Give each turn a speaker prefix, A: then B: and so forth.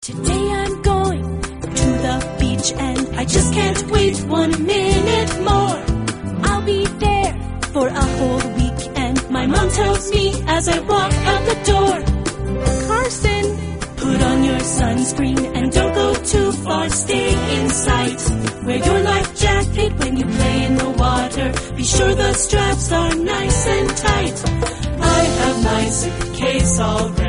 A: Today I'm going to the beach and I just can't wait 1 minute more. I'll be there for a whole week and my mom tells me as I walk out the door, Carson, put on your sunscreen and don't go too far, stay in sight. Wear your life jacket when you play in the water. Be sure the straps are nice and tight. I have my suitcase all ready.